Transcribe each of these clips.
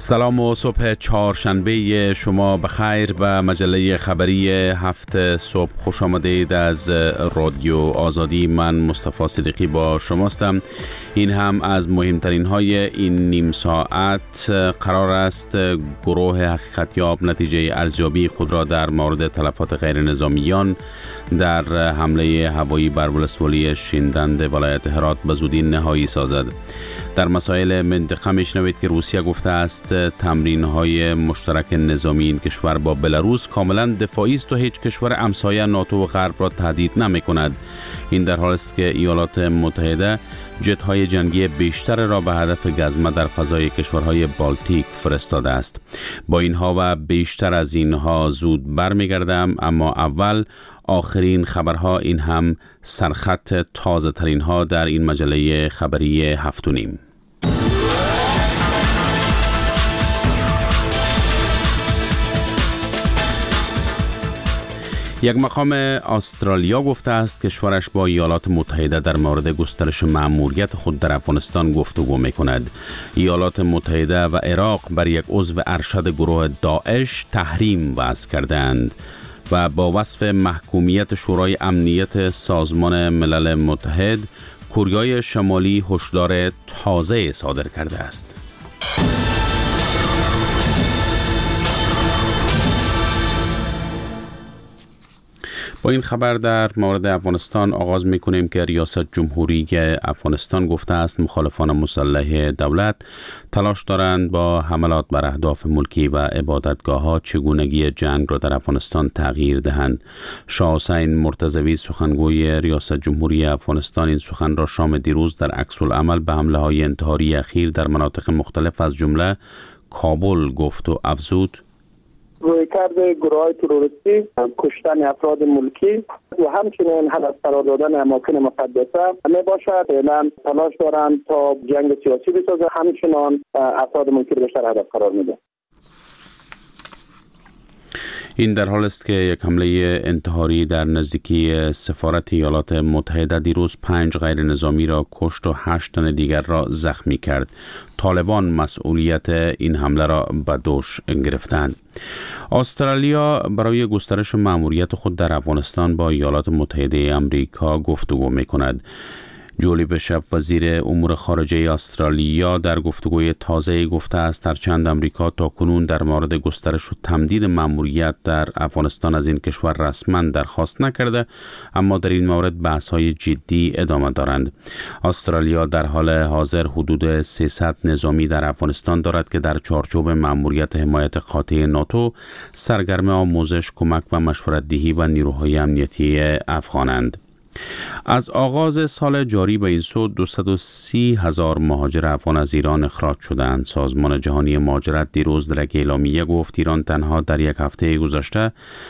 سلام و صبح چهارشنبه شما بخیر. به مجله خبری هفت صبح خوش آمدید از رادیو آزادی. من مصطفی صدیقی با شماستم. این هم از مهمترین های این نیم ساعت. قرار است گروه حقیقتیاب نتیجه ارزیابی خود را در مورد تلفات غیر نظامیان در حمله هوایی بر ولسوالی شیندند ولایت هرات به زودی نهایی سازد. در مسائل منطقه میشنوید که روسیه گفته است تمرین‌های مشترک نظامی این کشور با بلاروس کاملا دفاعی است و هیچ کشور همسایه ناتو و غرب را تهدید نمی‌کند. این در حالی است که ایالات متحده جت‌های جنگی بیشتر را به هدف گزمه در فضای کشورهای بالتیک فرستاده است. با اینها و بیشتر از اینها زود برمیگردم، اما اول آخرین خبرها، این هم سرخط تازه ترین ها در این مجله خبری هفت و نیم. یک مقام استرالیا گفته است کشورش با ایالات متحده در مورد گسترش مأموریت خود در افغانستان گفتگو می‌کند. ایالات متحده و عراق بر یک عضو ارشد گروه داعش تحریم وضع کردند و با وصف محکومیت شورای امنیت سازمان ملل متحد، کره شمالی هشدار تازه صادر کرده است. با این خبر در مورد افغانستان آغاز می‌کنیم که ریاست جمهوری افغانستان گفته است مخالفان مسلح دولت تلاش دارند با حملات بر اهداف ملکی و عبادتگاه‌ها چگونگی جنگ را در افغانستان تغییر دهند. شاه حسین مرتضوی سخنگوی ریاست جمهوری افغانستان این سخن را شام دیروز در عکس‌العمل به حمله‌های انتحاری اخیر در مناطق مختلف از جمله کابل گفت و افزود: رویکرد گروه‌های تروریستی، کشتن افراد ملکی و همچنین هدف قرار دادن اماکن مقدسه می باشد. فعلا تلاش دارند تا جنگ سیاسی بسازند، همچنان افراد ملکی را بیشتر هدف قرار میده. این در حال است که یک حمله انتحاری در نزدیکی سفارت ایالات متحده دیروز 5 غیر نظامی را کشت و 8 تن دیگر را زخمی کرد. طالبان مسئولیت این حمله را به دوش گرفتند. استرالیا برای گسترش مأموریت خود در افغانستان با ایالات متحده آمریکا گفتگو می‌کند. جولی بشپ وزیر امور خارجه استرالیا در گفتگوی تازه گفته است هرچند امریکا تا کنون در مورد گسترش و تمدید مأموریت در افغانستان از این کشور رسما درخواست نکرده، اما در این مورد بحث‌های جدی ادامه دارند. استرالیا در حال حاضر حدود 300 نظامی در افغانستان دارد که در چارچوب مأموریت حمایت قاطع ناتو سرگرم آموزش، کمک و مشورت دهی و نیروهای امنیتی افغانند. از آغاز سال جاری به این سو 230,000 مهاجر افغان از ایران اخراج شدند. سازمان جهانی مهاجرت دیروز در یک اعلامیه گفت ایران تنها در یک هفته گذشته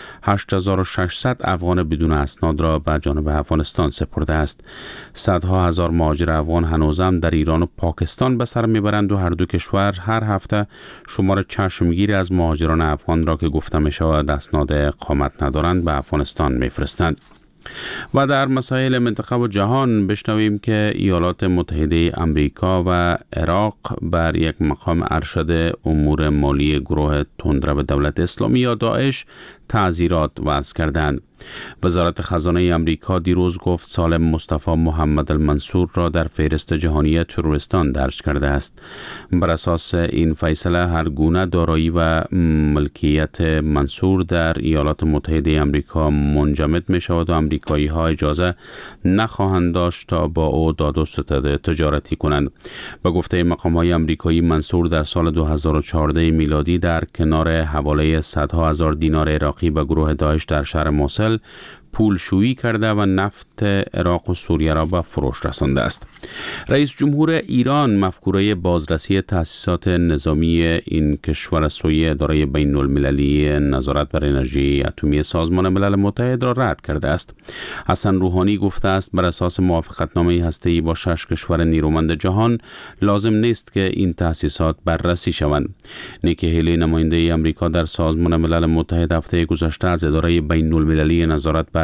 8600 افغان بدون اسناد را به جانب افغانستان سپرده است. صدها هزار مهاجر افغان هنوزم در ایران و پاکستان به سر میبرند و هر دو کشور هر هفته شمار چشمگیری از مهاجران افغان را که گفته می شود اسناد اقامت ندارند به افغانستان میفرستند. و در مسائل منطقه و جهان بشنویم که ایالات متحده آمریکا و عراق بر یک مقام ارشد امور مالی گروه تندرو دولت اسلامی یا داعش تعزیرات وضع کردند. وزارت خزانه آمریکا دیروز گفت سالم مصطفی محمد المنصور را در فهرست جهانی تروریستان درج کرده است. بر اساس این فیصله هر گونه دارایی و ملکیت منصور در ایالات متحده آمریکا منجمد می شود و آمریکایی ها اجازه نخواهند داشت تا با او داد و ستد تجارتی کنند. به گفته مقام های آمریکایی منصور در سال 2014 میلادی در کنار حواله صدها هزار دینار عراقی به گروه داعش در شهر موصل پول شویی کرده و نفت عراق و سوریه را به فروش رسانده است. رئیس جمهور ایران مفکوره بازرسی تأسیسات نظامی این کشور سوی اداره بین المللی نظارت بر انرژی اتمی سازمان ملل متحد را رد کرده است. حسن روحانی گفته است بر اساس موافقتنامه هسته‌ای با 6 کشور نیرومند جهان لازم نیست که این تأسیسات بررسی شوند. نیکی هیلی نماینده آمریکا در سازمان ملل متحد هفته گذشته از اداره بین المللی نظارت بر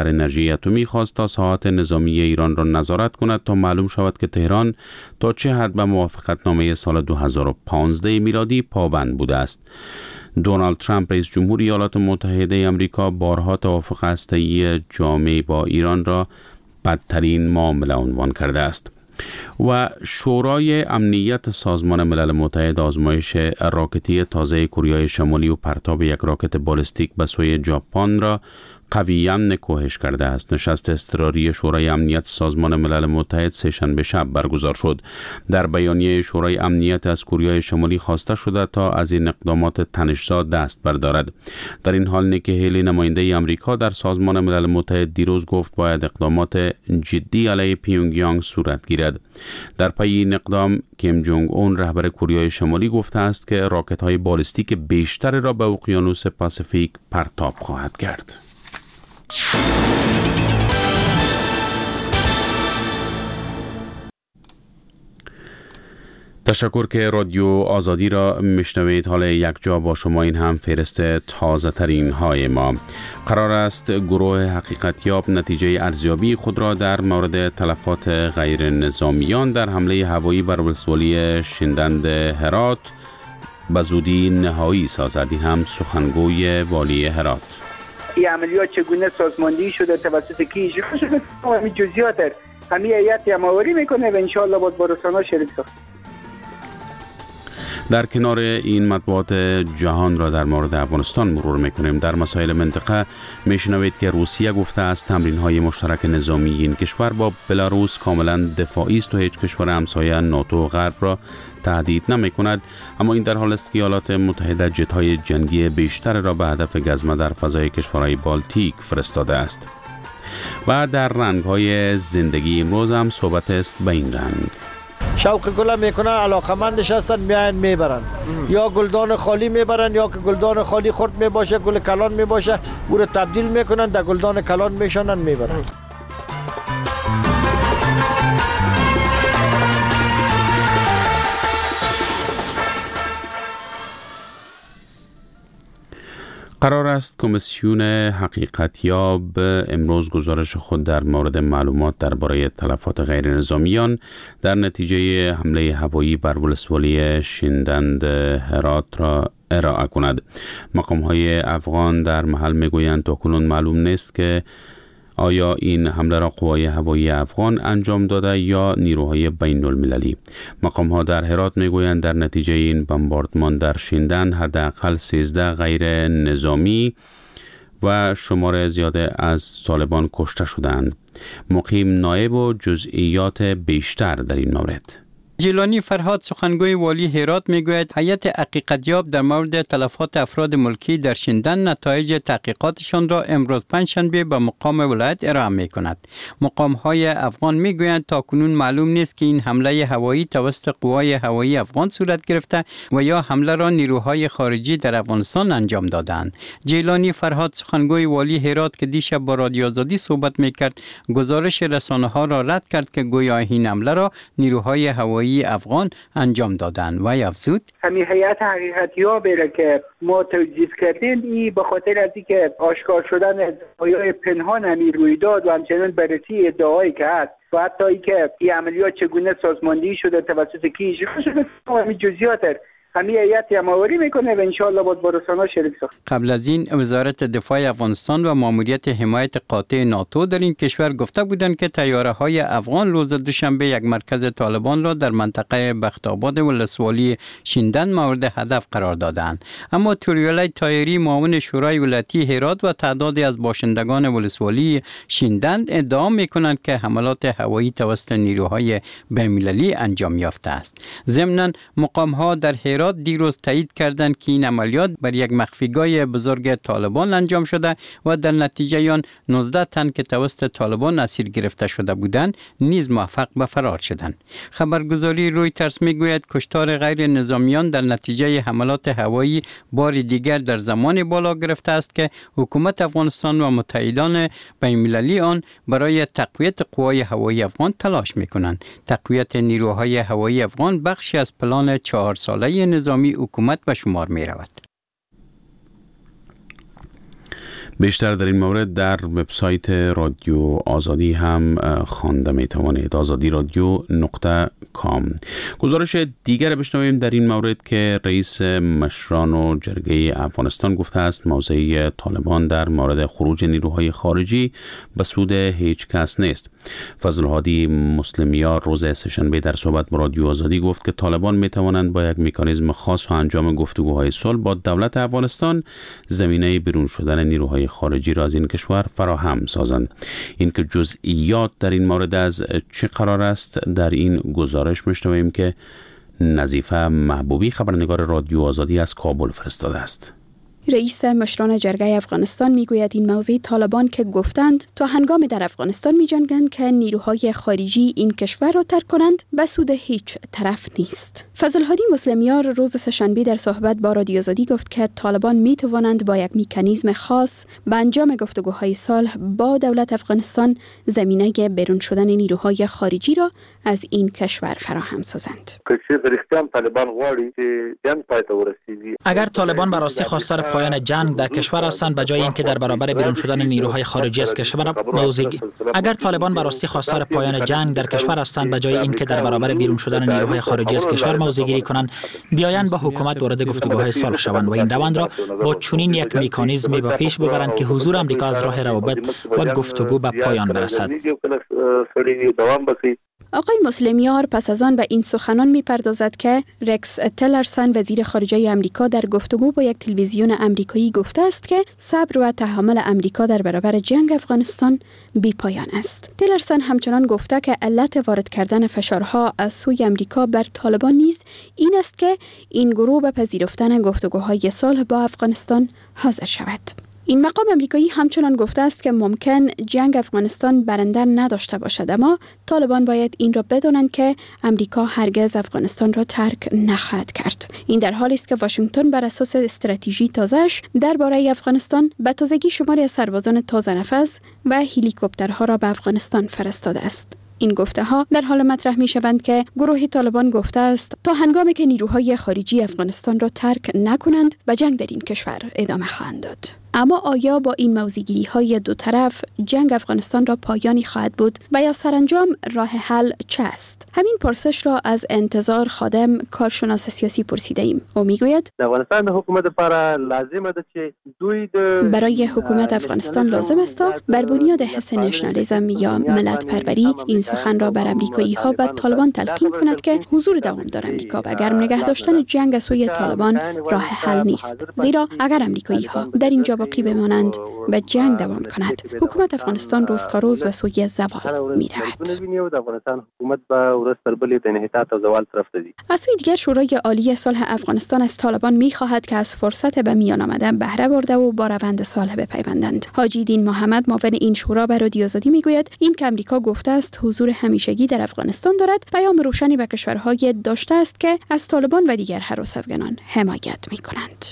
بر انرژی اتمی خواست تا ساحات نظامی ایران را نظارت کند تا معلوم شود که تهران تا چه حد به موافقتنامه سال 2015 میلادی پابند بوده است. دونالد ترامپ رئیس جمهور ایالات متحده آمریکا بارها توافق هسته‌ای جامع با ایران را بدترین معامله عنوان کرده است. و شورای امنیت سازمان ملل متحد آزمایش راکتی تازه کره شمالی و پرتاب یک راکت بالستیک به سوی ژاپن را قویاً نکوهش کرده است. نشست اضطراری شورای امنیت سازمان ملل متحد سه‌شنبه شب برگزار شد. در بیانیه شورای امنیت از کره شمالی خواسته شده تا از این اقدامات تنش‌زا دست بردارد. در این حال نیکی هیلی نماینده آمریکا در سازمان ملل متحد دیروز گفت باید اقدامات جدی علیه پیونگیانگ صورت گیرد. در پی این اقدام کیم جونگ اون رهبر کره شمالی گفته است که راکت‌های بالستیک بیشتر را به اقیانوس پاسیفیک پرتاب خواهد کرد. تشکر که رادیو آزادی را میشنوید. حال یک جا با شما این هم فهرست تازه ترین های ما. قرار است گروه حقیقتیاب نتیجه ارزیابی خود را در مورد تلفات غیر نظامیان در حمله هوایی بر ولسوالی شیندند هرات به زودی نهایی سازد. این هم سخنگوی والی هرات. این عملیات چگونه سازماندهی شده، توسط کی اجرا شده، همین جزئیات همین هیئت هماوری میکنه و ان شاء الله با رسانه‌ها شریک ساخت. در کنار این مطبوعات جهان را در مورد افغانستان مرور میکنیم. در مسائل منطقه میشنوید که روسیه گفته است تمرین‌های مشترک نظامی این کشور با بلاروس کاملا دفاعی است و هیچ کشور همسایه ناتو و غرب را تهدید نمی‌کند. اما این در حال است که ایالات متحده جت‌های جنگی بیشتر را به هدف گزمه در فضای کشورهای بالتیک فرستاده است. و در رنگ‌های زندگی امروز هم صحبت است به این رنگ. شوق گل میکنه، علاقمندش هستن، میاین میبرن، یا گلدان خالی میبرن یا که گلدان خالی خرد میباشه، گل کلان میباشه، او رو تبدیل میکنن در گلدان کلان میشانن میبرن. قرار است کمیسیون حقیقتیاب امروز گزارش خود در مورد معلومات درباره تلفات غیر نظامیان در نتیجه حمله هوایی بر ولسوالی شیندند هرات را ارائه کند. مقام‌های افغان در محل میگویند تاکنون معلوم نیست که آیا این حمله را قوای هوایی افغان انجام داده یا نیروهای بین المللی. مقام‌ها در هرات میگویند در نتیجه این بمباردمان در شیندند حداقل 13 غیر نظامی و شمار زیاده از طالبان کشته شدند. مقیم نایب و جزئیات بیشتر در این مورد. جیلانی فرهاد سخنگوی والی هرات میگوید هیئت حقیقتیاب در مورد تلفات افراد ملکی در شیندند نتایج تحقیقاتشان را امروز پنجشنبه به مقام ولایت ارائه میکند. مقام‌های افغان میگویند تاکنون معلوم نیست که این حمله هوایی توسط قوای هوایی افغان صورت گرفته و یا حمله را نیروهای خارجی در افغانستان انجام دادند. جیلانی فرهاد سخنگوی والی هرات که دیشب با رادیو آزادی صحبت میکرد گزارش رسانه‌ها را رد کرد که گویا این حمله را نیروهای هوایی افغان انجام دادند و افزود همین هیئت حقیقتیاب که ما توجیه کردیم این به خاطر از اینکه آشکار شدن ادعای پنهان همین رویداد و همچنین بررسی ادعایی که هست و حتی اینکه این عملیات چگونه سازماندهی شده توسط کی اجرا شده همین جزئیات همین هیئت هماوری میکنه و ان شاء الله با رسانه‌ها شریک ساخت. قبل از این وزارت دفاع افغانستان و ماموریت حمایت قاطع ناتو در این کشور گفته بودند که طیاره‌های افغان روز دوشنبه یک مرکز طالبان را در منطقه بخت‌آباد ولسوالی شیندند مورد هدف قرار دادند. اما توریالای تایری معاون شورای ولایتی هرات و تعدادی از باشندگان ولسوالی شیندند ادعا می‌کنند که حملات هوایی توسط نیروهای بین‌المللی انجام یافته است. ضمناً مقام‌ها در دیروز تایید کردند که این عملیات بر یک مخفیگاه بزرگ طالبان انجام شده و در نتیجه آن 19 تن که توسط طالبان اسیر گرفته شده بودند نیز موفق به فرار شدند. خبرگزاری رویترز میگوید کشتار غیر نظامیان در نتیجه حملات هوایی بار دیگر در زمان بالا گرفته است که حکومت افغانستان و متحدان بین‌المللی آن برای تقویت قوای هوایی افغان تلاش میکنند. تقویت نیروهای هوایی افغان بخشی از پلان 4 ساله نظامی حکومت به شمار می رود. بیشتر در این مورد در وبسایت رادیو آزادی هم خوانده میتوانید، azadi.radio.com. گزارش دیگر بشنویم در این مورد که رئیس مشران و جرگه افغانستان گفته است موضع طالبان در مورد خروج نیروهای خارجی به سود هیچ کس نیست. فضل هادی مسلمیار روز سه‌شنبه در صحبت با رادیو آزادی گفت که طالبان میتوانند با یک مکانیزم خاص و انجام گفتگوهای صلح با دولت افغانستان زمینه بیرون شدن نیروهای خارجی را از این کشور فراهم سازند. اینکه جزئیات در این مورد از چه قرار است در این گزارش میشنویم که نظیفه محبوبی خبرنگار رادیو آزادی از کابل فرستاده است. رئیس مشران جرگه افغانستان میگوید این موضوع طالبان که گفتند تا هنگام در افغانستان می‌جنگند که نیروهای خارجی این کشور را ترک کنند به سود هیچ طرف نیست. فضل هادی مسلمیار روز سه‌شنبه در صحبت با رادیو آزادی گفت که طالبان میتوانند با یک مکانیزم خاص به انجام گفتگوهای صلح با دولت افغانستان زمینه بیرون شدن نیروهای خارجی را از این کشور فراهم سازند. اگر طالبان به راستی خواستار پایان جنگ در کشور هستند به جای اینکه در برابر بیرون شدن نیروهای خارجی از کشور اگر طالبان به راستی خواستار پایان جنگ در کشور هستند به جای اینکه در برابر بیرون شدن نیروهای خارجی از کشور موضع‌گیری کنند، بیایند با حکومت وارد گفتگوهای صلح شوند و این روند را با چنین یک مکانیزمی به پیش ببرند که حضور آمریکا از راه روابط و گفتگو به پایان برسد. آقای مسلمیار پس از آن به این سخنان می‌پردازد که رکس تلرسن وزیر خارجه آمریکا در گفتگو با یک تلویزیون آمریکایی گفته است که صبر و تحمل آمریکا در برابر جنگ افغانستان بی‌پایان است. تلرسن همچنان گفته که علت وارد کردن فشارها از سوی آمریکا بر طالبان نیز این است که این گروه به پذیرفتن گفتگوهای صلح با افغانستان حاضر شود. این مقام آمریکایی همچنان گفته است که ممکن جنگ افغانستان برنده نداشته باشد، اما طالبان باید این را بدانند که آمریکا هرگز افغانستان را ترک نخواهد کرد. این در حالی است که واشنگتن بر اساس استراتژی تازه‌اش درباره افغانستان به تازگی شماری از سربازان تازه نفس و هلیکوپترها را به افغانستان فرستاده است. این گفته ها در حال مطرح می شوند که گروه طالبان گفته است تا هنگامی که نیروهای خارجی افغانستان را ترک نکنند به جنگ در این کشور ادامه خواهند داد. اما آیا با این موضوعگیری های دو طرف جنگ افغانستان را پایانی خواهد بود و یا سرانجام راه حل چه است؟ همین پرسش را از انتظار خادم کارشناس سیاسی پرسیده ایم. او میگوید افغانستان حکومت لپاره لازمه ده چې دوی برای حکومت افغانستان لازم است تا بر بنیاد حس نشنالیسم یا ملت پروری این سخن را بر آمریکایی ها و طالبان تلقین کند که حضور دوامدار آمریکا و گرم نگه داشتن جنگ از سوی طالبان راه حل نیست. زیرا اگر آمریکایی ها در اینجا باقی بمانند و جنگ دوام کند، حکومت افغانستان روز تا روز به سوی زوال می رود. از سوی دیگر شورای عالی صلح افغانستان از طالبان می خواهد که از فرصت به میان آمدن بهره برده و با روند صلح بپیوندند. حاجی دین محمد معاون این شورا به رادیو آزادی می گوید این که آمریکا گفته است حضور همیشگی در افغانستان دارد، پیام روشنی به کشورهای داشته است که از طالبان و دیگر هراس افغانان حمایت می کنند.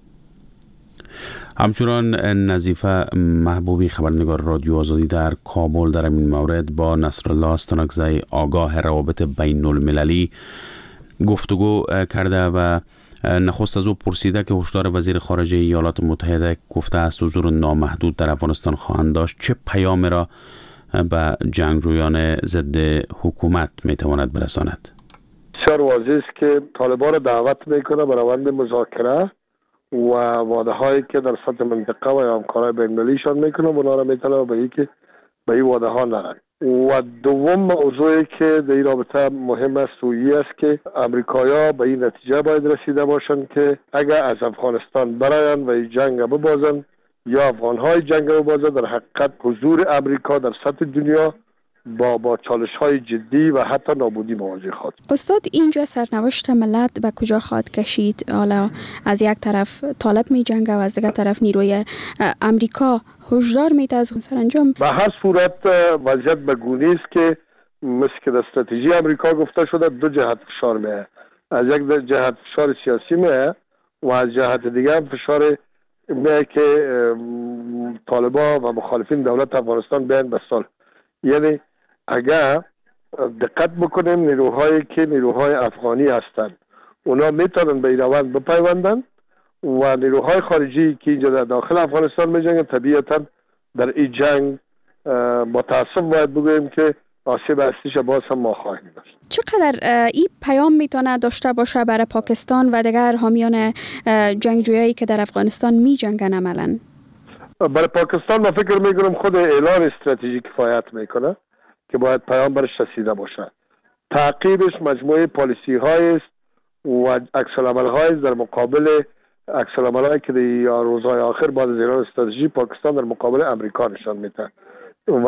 همچنان نظیفه محبوبی خبرنگار رادیو آزادی در کابل در این مورد با نصرالله استانکزی آگاه روابط بین المللی گفتگو کرده و نخست از او پرسیده که هشدار وزیر خارجه ایالات متحده گفته است حضور نامحدود در افغانستان خواهند داشت چه پیام را به جنگجویان ضد حکومت میتواند برساند؟ بسیار واضح است که طالبان را دعوت میکنه به روند مذاکره و وعده هایی که در سطح منطقه و همکارای بین‌المللیشان میکنه اونا را میطلبه به اینکه به این وعده ها نرن. و دوم موضوعی که در این رابطه مهم است و این است که امریکایی‌ها به این نتیجه باید رسیده باشند که اگر از افغانستان براین و این جنگ ببازن یا افغان‌های جنگ ببازن، در حقیقت حضور امریکا در سطح دنیا با چالش‌های جدی و حتی نابودی مواجه خواهد. استاد اینجا سرنوشت ملت به کجا خواهد کشید؟ حالا از یک طرف طالب می‌جنگه و از دیگر طرف نیروی امریکا هشدار میده از اون سرانجام. به هر صورت وضعیت به گونه است که مثل که در استراتژی امریکا گفته شده دو جهت فشار میه. از یک جهت فشار سیاسی میه و از جهت دیگر فشار میه که طالبان و مخالفین دولت افغانستان بیان به صلح. یعنی اگر دقت بکنیم نیروهایی که نیروهای افغانی هستند اونا میتونن به این روند بپیوندن و نیروهای خارجی که اینجا در داخل افغانستان می‌جنگن طبیعتاً در این جنگ با تأسف باید بگوییم که آسیب اصلیش باز هم ما خواهیم داشت. چقدر این پیام میتونه داشته باشه برای پاکستان و دیگر حامیان جنگجویایی که در افغانستان می‌جنگن عملاً؟ برای پاکستان من فکر میکنم خود اعلان استراتژی کفایت میکنه که باید پیام برش رسیده باشه. تعقیبش مجموعه پالیسی های است و عکس العمل های در مقابل عکس العمل هایی که در روزهای آخر بعد از اعلان استراتژی پاکستان در مقابل امریکا نشان میده و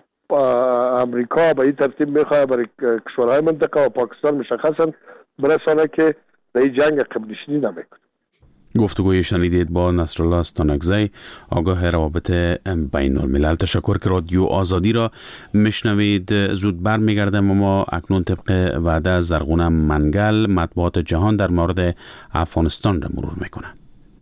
امریکا به این ترتیب میخواد برای کشورهای منطقه و پاکستان مشخصا برسانه که در این جنگ قبلشینی نمیکنه. گفتگوی شنیدید با نصرالله استانکزی، آگاه روابط بین الملل. تشکر که رادیو آزادی را میشنوید. زود برمیگردم و ما اکنون طبق وعده زرغونه منگل مطبوعات جهان در مورد افغانستان را مرور میکنه.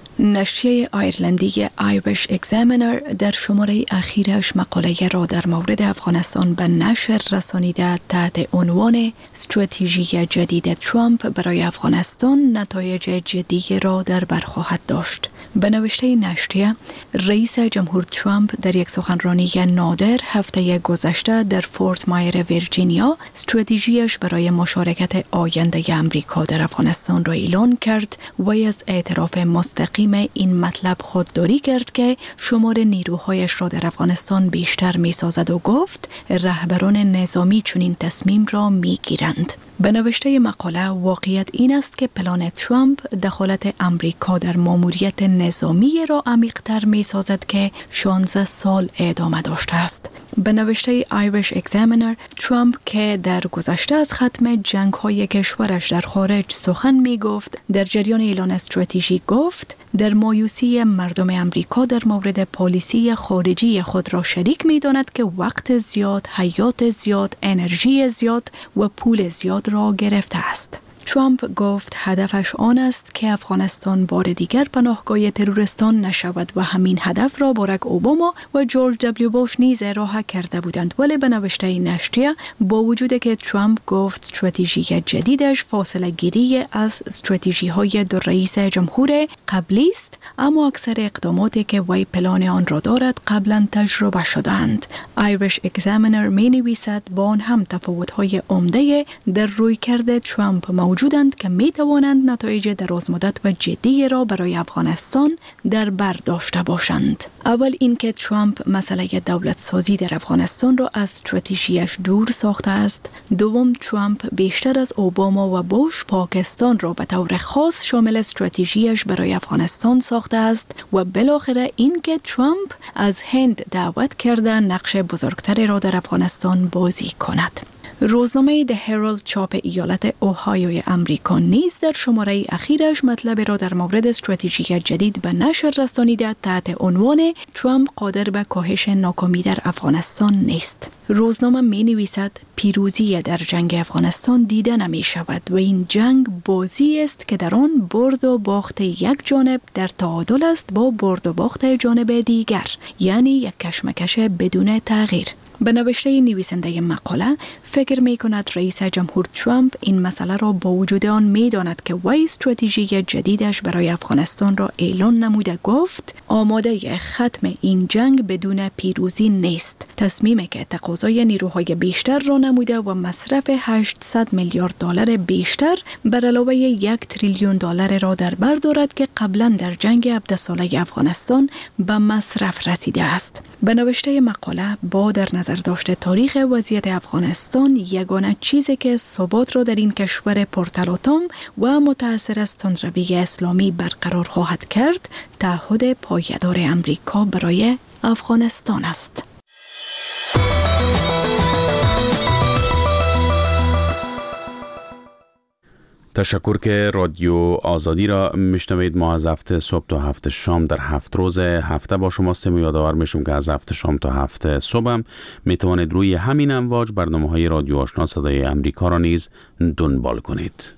نشریه آیرلندی آیریش اگزامینر در شماره اخیرش مقاله را در مورد افغانستان به نشر رسانیده تحت عنوان استراتژی جدید ترامپ برای افغانستان نتایج جدی را در بر خواهد داشت. به نوشته نشریه، رئیس جمهور ترامپ در یک سخنرانی نادر هفته گذشته در فورت مایر ویرجینیا استراتژیش برای مشارکت آینده امریکا در افغانستان را اعلان کرد و از اعتراف مستقیم این مطلب خودداری کرد که شمار نیروهایش را در افغانستان بیشتر می سازد و گفت رهبران نظامی چنین تصمیم را می گیرند. به نوشته مقاله، واقعیت این است که پلان ترامپ دخالت امریکا در ماموریت نظامی را عمیق‌تر می سازد که 16 سال ادامه داشته است. به نوشته آیریش اگزامینر، ترامپ که در گذشته از ختم جنگ‌های کشورش در خارج سخن می گفت، در جریان اعلان استراتژی گفت در مایوسی مردم امریکا در مورد پالیسی خارجی خود را شریک می داند که وقت زیاد، حیات زیاد، انرژی زیاد و پول زیاد را گرفته است. ترامپ گفت هدفش آن است که افغانستان بار دیگر پناهگاه تروریستان نشود و همین هدف را باراک اوباما و جورج دبلیو بوش نیز راه کرده بودند. ولی به نوشته نشریه، با وجود که ترامپ گفت استراتژی جدیدش فاصله گیری از استراتژی های دو رئیس جمهور قبلی است، اما اکثر اقداماتی که وی پلان آن را دارد قبلا تجربه شدند. آیریش اگزامینر می نویسد با آن هم تفاوت‌های عمده در رویکرد ترامپ موجودند که می توانند نتایج درازمدت و جدی را برای افغانستان در بر داشته باشند. اول اینکه ترامپ مسئله دولت سازی در افغانستان را از استراتژیش دور ساخته است. دوم، ترامپ بیشتر از اوباما و بوش پاکستان را به طور خاص شامل استراتژیش برای افغانستان ساخته است و بالاخره اینکه ترامپ از هند دعوت کرده نقش بزرگتری را در افغانستان بازی کند. روزنامه The Herald چاپ ایالت اوهایوی امریکا نیز در شماره اخیرش مطلب را در مورد استراتژی جدید به نشر رسانیده تحت عنوان ترامپ قادر به کاهش ناکامی در افغانستان نیست. روزنامه می نویسد پیروزی در جنگ افغانستان دیده نمی شود و این جنگ بازی است که در آن برد و باخت یک جانب در تعادل است با برد و باخت جانب دیگر، یعنی یک کشمکش بدون تغییر. به نوشته نویسنده مقاله، فکر می کند رئیس جمهور ترامپ این مسئله را با وجود آن می داند که وی استراتژی جدیدش برای افغانستان را اعلان نموده گفت آماده ختم این جنگ بدون پیروزی نیست. تصمیمی که تقاضای نیروهای بیشتر را نموده و مصرف 800 میلیارد دلار بیشتر بر علاوه 1 تریلیون دلار را در بر دارد که قبلا در جنگ 17 ساله افغانستان به مصرف رسیده است. به نوشته مقاله، با در نظر داشته تاریخ وضعیت افغانستان، یگانه چیزی که ثبات را در این کشور پرتلاطم و متأثر از تندروی اسلامی برقرار خواهد کرد، تعهد پایدار امریکا برای افغانستان است. تشکر که رادیو آزادی را میشنوید. ما از هفته صبح تا هفته شام در 7 روز هفته با شما هستیم. یادآور میشم که از هفته شام تا هفته صبح هم میتوانید روی همین امواج برنامه‌های رادیو آشنا صدای امریکا را نیز دنبال کنید.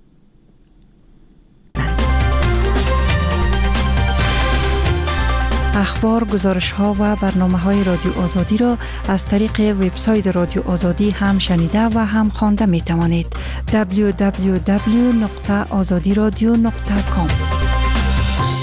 اخبار، گزارش‌ها و برنامه‌های رادیو آزادی را از طریق وبسایت رادیو آزادی هم شنیده و هم خوانده می‌توانید. www.azadiradio.com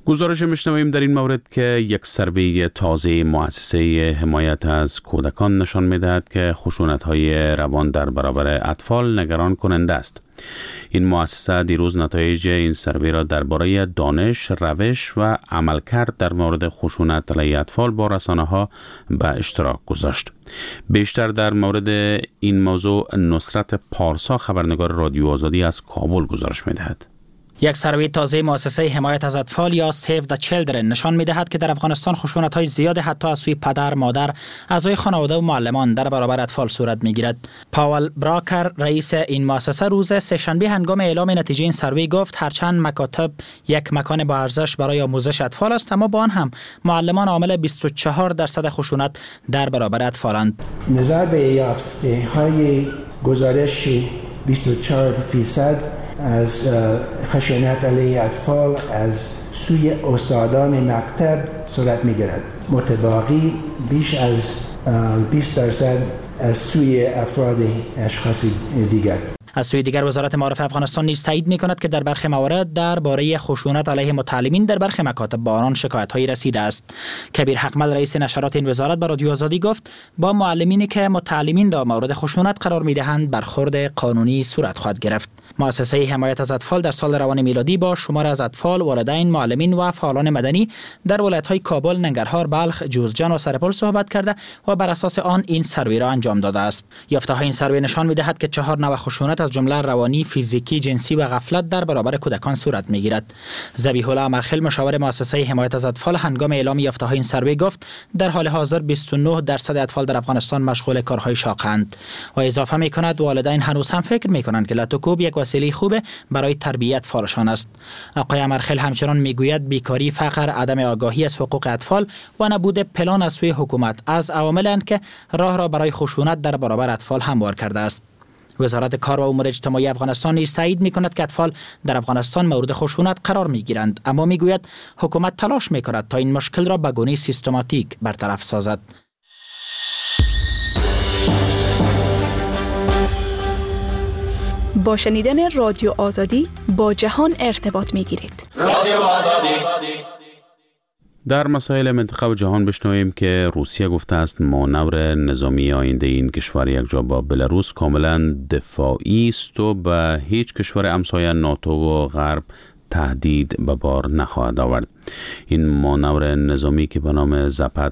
گزارش میشنویم در این مورد که یک سروی تازه مؤسسه حمایت از کودکان نشان میدهد که خشونت‌های روان در برابر اطفال نگران کننده است. این مؤسسه دیروز نتایج این سروی را درباره دانش، روش و عملکرد در مورد خشونت علیه اطفال با رسانه‌ها به اشتراک گذاشت. بیشتر در مورد این موضوع نصرت پارسا خبرنگار رادیو آزادی از کابل گزارش می‌دهد. یک سروی تازه مؤسسه حمایت از اطفال یا Save the Children نشان می‌دهد که در افغانستان خشونت‌های زیاد حتی از سوی پدر، مادر، اعضای خانواده و معلمان در برابر اطفال صورت می‌گیرد. پاول براکر رئیس این مؤسسه روز سه‌شنبه هنگام اعلام نتیجه این سروی گفت هرچند مکاتب یک مکان با ارزش برای آموزش اطفال است، اما با آن هم معلمان عامل 24% خشونت در برابر اطفالند. نظر به یافته‌های گزارش 24% از خشونت علیه اطفال از سوی استادان مکتب صورت می‌گیرد. متباقی بیش از 20% از سوی افراد اشخاص دیگر. از سوی دیگر وزارت معارف افغانستان نیز تایید می‌کند که در برخی موارد درباره خشونت علیه متعلمین در برخی مکاتب با آنان شکایت‌هایی رسیده است. کبیر حقمل رئیس نشرات این وزارت به رادیو آزادی گفت با معلمینی که متعلمین را مورد خشونت قرار می‌دهند برخورد قانونی صورت خواهد گرفت. مؤسسه حمایت از اطفال در سال روان میلادی با شمار از اطفال، والدین، معلمین و فعالان مدنی در ولایت‌های کابل، ننگرهار، بلخ، جوزجان و سرپل صحبت کرده و بر اساس آن این سروی را انجام داده است. یافته‌های این سروی نشان می‌دهد که 4 نوع خشونت از جمله روانی، فیزیکی، جنسی و غفلت در برابر کودکان صورت می‌گیرد. ذبیح الله مرخل مشاور مؤسسه حمایت از اطفال هنگام اعلام یافته‌های این سروی گفت در حال حاضر 29% اطفال در افغانستان مشغول کارهای شاق‌اند و اضافه می‌کند والدین هنوز هم فکر می‌کنند که لاتوکوب یک وسیله خوبه برای تربیت فالشان است. آقای مرخل همچنان میگوید بیکاری، فقر، عدم آگاهی از حقوق اطفال و نبود پلان از سوی حکومت از عواملند که راه را برای خشونت در برابر اطفال هموار کرده است. وزارت کار و امور اجتماعی افغانستان نیز تایید می‌کند که اطفال در افغانستان مورد خشونت قرار می‌گیرند، اما میگوید حکومت تلاش می‌کند تا این مشکل را به گونه سیستماتیک برطرف سازد. با شنیدن رادیو آزادی با جهان ارتباط می‌گیرید. رادیو آزادی. در مسائل منطقه و جهان بشنویم که روسیه گفته است مانور نظامی آینده این کشور یک جا با بلاروس کاملا دفاعی است و به هیچ کشور همسایه ناتو و غرب تهدید به بار نخواهد آورد. این مانور نظامی که به نام زپت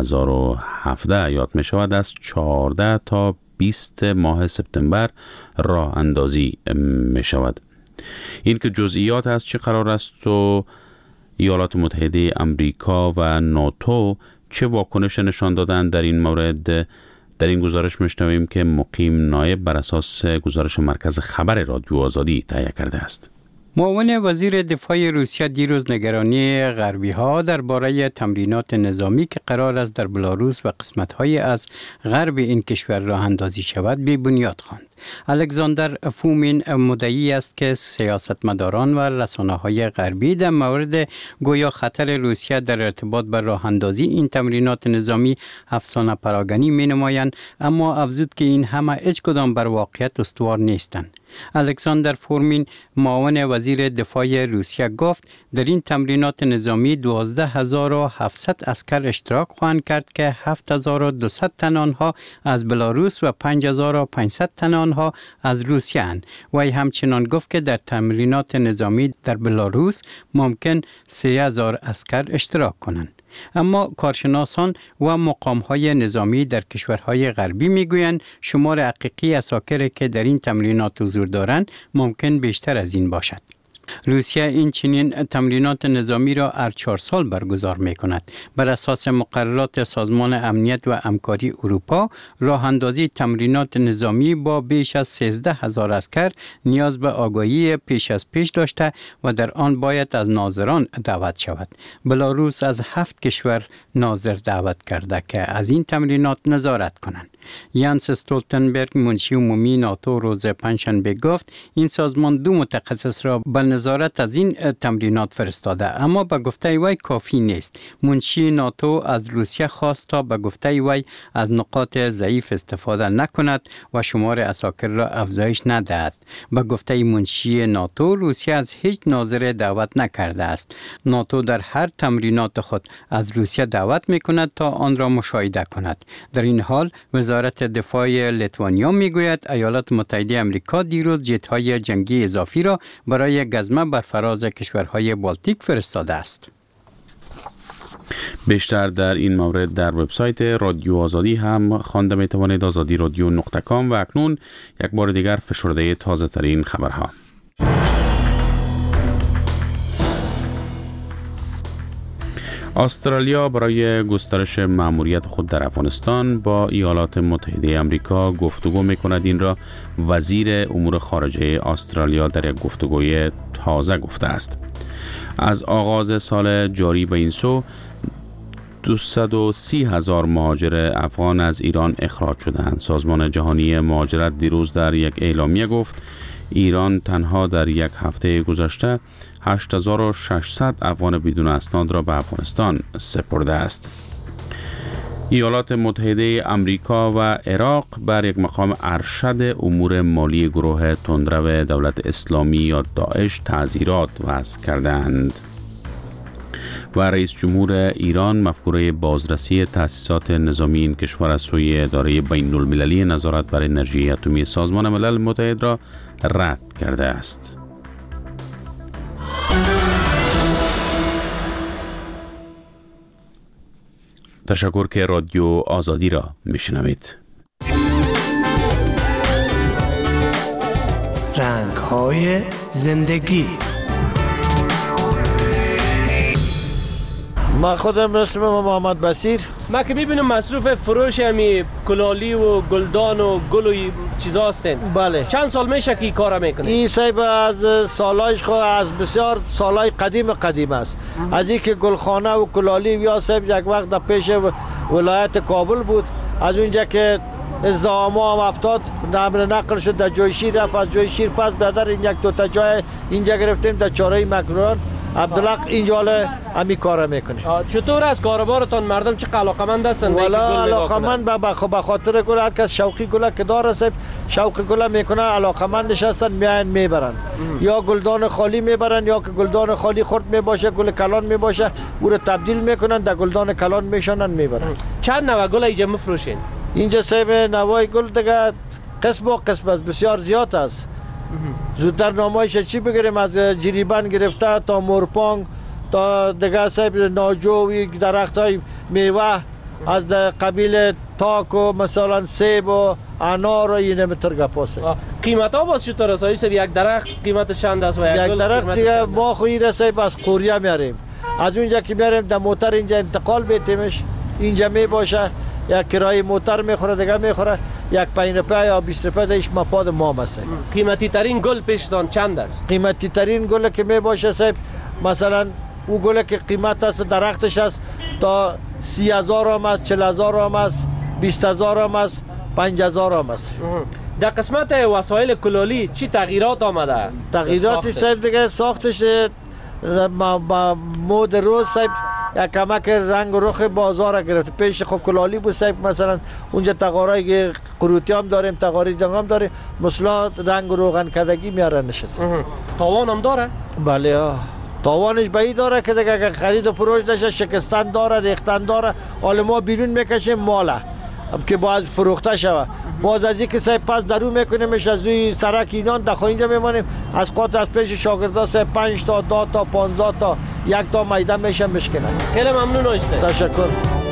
2017 یاد می شود از 14 تا 20 ماه سپتامبر راه اندازی می شود. این که جزئیات از چه قرار است و ایالات متحده امریکا و ناتو چه واکنش نشان دادند در این مورد، در این گزارش میشنویم که مقیم نایب بر اساس گزارش مرکز خبر رادیو آزادی تهیه کرده است. معاون وزیر دفاع روسیه دیروز نگرانی غربی‌ها درباره تمرینات نظامی که قرار است در بلاروس و قسمت‌های از غرب این کشور راه اندازی شود بی بنیاد خواند. الکساندر فومین مدعی است که سیاستمداران و رسانه‌های غربی در مورد گویا خطر روسیه در ارتباط با راه اندازی این تمرینات نظامی افسانه پراگنی می‌نمایند، اما افزود که این همه هیچ کدام بر واقعیت استوار نیستند. الکساندر فورمین معاون وزیر دفاع روسیه گفت در این تمرینات نظامی 12700 عسکر اشتراک خواهند کرد که 7200 تن آنها از بلاروس و 5500 تن آنها از روسیه اند. وی همچنان گفت که در تمرینات نظامی در بلاروس ممکن 3000 عسکر اشتراک کنند. اما کارشناسان و مقام‌های نظامی در کشورهای غربی میگویند شمار حقیقی عساکری که در این تمرینات حضور دارند ممکن بیشتر از این باشد. روسیه این چنین تمرینات نظامی را هر 4 سال برگزار می کند. بر اساس مقررات سازمان امنیت و همکاری اروپا، راه اندازی تمرینات نظامی با بیش از 13000 عسکر نیاز به آگاهی پیش از پیش داشته و در آن باید از ناظران دعوت شود. بلاروس از 7 کشور ناظر دعوت کرده که از این تمرینات نظارت کنند. یانس استولتنبرگ منشی عمومی ناتو روز پنجشنبه گفت این سازمان 2 متخصص را به نظارت از این تمرینات فرستاده، اما به گفته وی کافی نیست. منشی ناتو از روسیه خواست تا به گفته وی از نقاط ضعیف استفاده نکند و شمار عساکر را افزایش ندهد. به گفته منشی ناتو روسیه از هیچ ناظر دعوت نکرده است. ناتو در هر تمرینات خود از روسیه دعوت میکند تا آن را مشاهده کند. در این حال وزارت دفاع لیتوانیا میگوید ایالات متحده آمریکا دیروز جت‌های جنگی اضافی را برای گزمه بر فراز کشورهای بالتیک فرستاده است. بیشتر در این مورد در وبسایت رادیو آزادی هم خوانده میتوانید، azadi.radio.com، و اکنون یک بار دیگر فشرده تازه ترین خبرها. استرالیا برای گسترش مأموریت خود در افغانستان با ایالات متحده آمریکا گفتگو می‌کند. این را وزیر امور خارجه استرالیا در یک گفتگوی تازه گفته است. از آغاز سال جاری به این سو 230,000 مهاجر افغان از ایران اخراج شدند. سازمان جهانی مهاجرت دیروز در یک اعلامیه گفت ایران تنها در یک هفته گذشته 8,600 افغان بدون اسناد را به افغانستان سپرده است. ایالات متحده آمریکا و عراق بر یک مقام ارشد امور مالی گروه تندرو دولت اسلامی یا داعش تعزیرات وضع کردند. و رئیس جمهور ایران مفکوره بازرسی تأسیسات نظامی این کشور از سوی اداره بین المللی نظارت بر انرژی اتمی سازمان ملل متحد را رد کرده است. تشکر که رادیو آزادی را میشنوید. رنگ‌های زندگی. ما خودم اسمم محمد بصیر. ما که میبینم مصروف فروش همی کلالی و گلدان و گل و چیزا هستین. بله. چند سال میشه که این کارا میکنه؟ این صاحب از سالایش خود از بسیار سالای قدیم است. از اینکه گلخانه و کلالی یا صاحب یک وقت در پیش ولایت کابل بود، از اونجا که ازدحام هم افتاد نقل شد در جای شیر، رفت از جای شیر پس بدر این یک دو تا جای اینجا گرفتیم در چاره مکران. عبدالحق اینجا همی کار میکنه. چطور از کاروبارتان مردم چه علاقمند هستن؟ والا علاقمند به خاطر گل، هر کس شوقی گل که داره صاحب شوق گل میکنه، علاقمندش هستن میان میبرن. یا گلدان خالی میبرن یا که گلدان خالی خرد میباشه گل کلان میباشه او رو تبدیل میکنن در گلدان کلان میشونن میبرن. چند نوع گل اینجا میفروشین؟ اینجا صاحب نوای گل دیگه قسم و قسم است، بسیار زیاد است. زودتر نامایش چی بگیریم، از جریبن گرفته تا مورپانگ تا دیگه صاحب ناجو و درخت های میوه از قبیل تاک و مثلا سیب و انار و این متر گپاسه. قیمت ها باز چطور است؟ یک درخت قیمت چند است و یک درخت دیگه ما خو این صاحب از قوریه میاریم، از اونجا که میاریم در موتر اینجا انتقال بیتیمش، اینجا می باشه یک کرایه موتر میخوره دیگه میخوره، یک 5 روپیه یا 20 روپیه دایش مپاد ما هست. قیمتی ترین گل پیشتان چند است؟ قیمتی ترین گل که می باشه صاحب مثلا او گل که قیمت است درختش است تا 30,000 هم است، 40,000 هم است، 20,000 هم است، 5,000 هم است. در قسمت وسایل کلالی چی تغییرات آمده؟ تغییراتی صاحب دیگه ساختش مود روز صاحب یک کمک رنگ و رخ بازار گرفت. پیش خب کلالی بود صاحب مثلا اونجا تقارای قروتی هم داریم، تقاری دنگ هم داریم، مثلا رنگ و روغن کدگی میارن نشست. تاوان هم داره؟ بله تاوانش به این داره که دیگه خرید و فروش نشه، شکستن داره، ریختن داره. حالا ما بیرون میکشیم ماله که باز فروخته شود، باز از اینکه صاحب پس درو میکنیمش از روی سرک اینان داخل اینجا میمانیم، از قاط از پیش شاگردا صاحب 5 تا 10 تا 15 تا یک تا میدان میشن مشکنن. خیلی ممنون هستید. تشکر.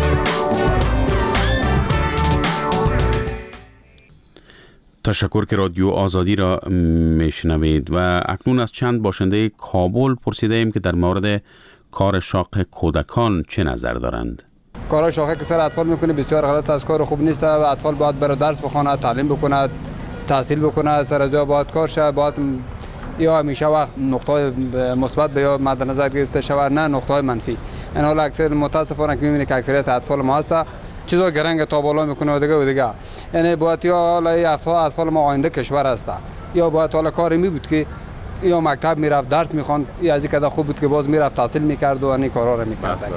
تشکر که رادیو آزادی را میشنوید. و اکنون از چند باشنده کابل پرسیده ایم که در مورد کار شاق کودکان چه نظر دارند. کار شاخه که سر اطفال میکنه بسیار غلط است، کار خوب نیست و اطفال باید بره درس بخونه، تعلیم بکنه، تحصیل بکنه، سر از جا باید کار شه، باید یا همیشه وقت نقطه مثبت به یا مد نظر گرفته شود، نه نقطه منفی. این حالا اکثر متاسفانه که میبینه که اکثریت اطفال ما هست چیزا گرنگ تا بالا میکنه و دیگه یعنی باید یا حالا اطفال ما آینده کشور است یا باید حالا کاری می بود که یا مکتب میرفت درس میخوان یا از این کده خوب بود که باز میرفت تحصیل میکرد و این کارا رو میکرد.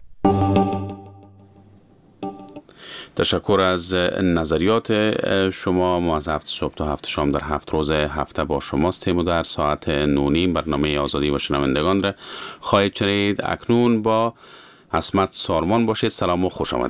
تشکر از نظریات شما. ما از 7 صبح تا 7 شام در 7 روز هفته با شماستیم و در ساعت 9 برنامه آزادی و شنوندگان را خواهید شنید. اکنون با عصمت سارمان باشید. سلام و خوش آمدید.